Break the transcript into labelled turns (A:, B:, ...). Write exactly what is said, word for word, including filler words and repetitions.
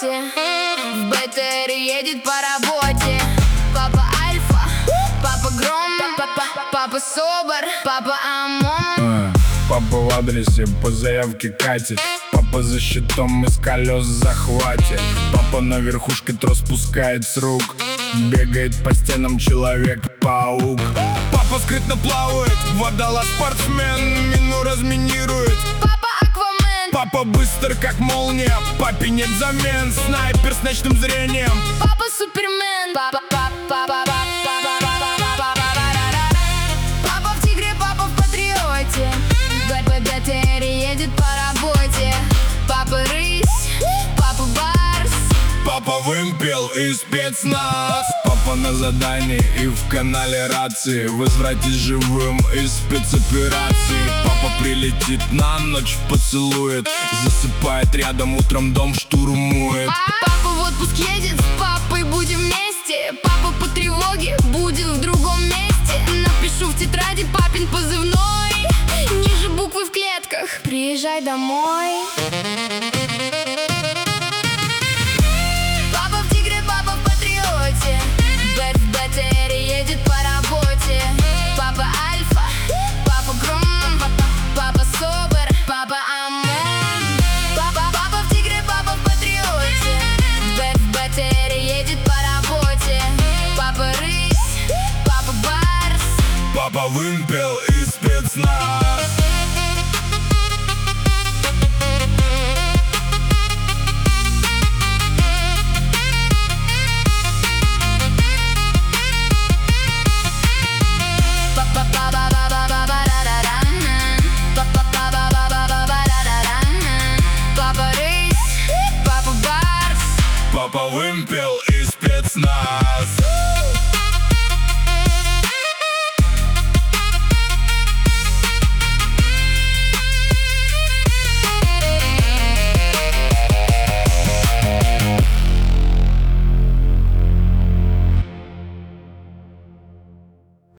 A: работе, в БТР едет по работе. Папа Альфа, папа Гром, папа, папа Собор, папа ОМОН.
B: Папа в адресе по заявке катит. Папа за щитом из колес захватит. Папа на верхушке трос спускает с рук. Бегает по стенам Человек-паук. Папа скрытно плавает, водолаз спортсмен, мину разминирует.
A: Папа Аквамен,
B: Папа быстр как молния, папе нет замен. Снайпер с ночным зрением.
A: папа Супермен, папа, папа, папа, папа, папа, папа в Тигре, папа в Патриоте, в БТР едет по работе. Папа Рысь, папа Барс,
B: Папа вымпел и спецназ. Папа на задании и в канале рации. Возвратись живым из спецоперации. Папа прилетит на ночь, поцелует. Засыпает рядом, утром дом штурмует.
A: Папа в отпуск едет, с папой будем вместе. Папа по тревоге будет в другом месте. Напишу в тетради папин позывной, ниже буквы в клетках. Приезжай домой. Папа в Тигре, папа в Патриоте, в БТР едет по работе. Папа Альфа, папа Гром, папа, папа Собор, папа ОМОН. Папа, папа в Тигре, папа в Патриоте, в БТР едет по работе. Папа Рысь, папа Барс,
B: Папа вымпел и спецназ.
A: Папа Рысь, папа Барс,
B: Папа вымпел и спецназ.